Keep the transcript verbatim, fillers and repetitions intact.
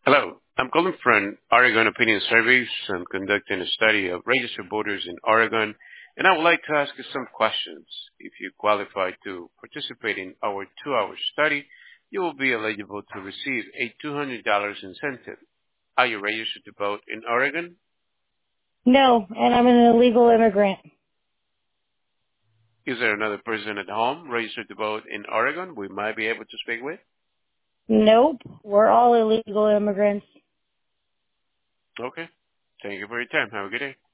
Hello. I'm calling from Oregon Opinion Surveys. I'm conducting a study of registered voters in Oregon, and I would like to ask you some questions. If you qualify to participate in our two-hour study, you will be eligible to receive a two hundred dollars incentive. Are you registered to vote in Oregon? No, and I'm an illegal immigrant. Is there another person at home registered to vote in Oregon we might be able to speak with? Nope, we're all illegal immigrants. Okay. Thank you for your time. Have a good day.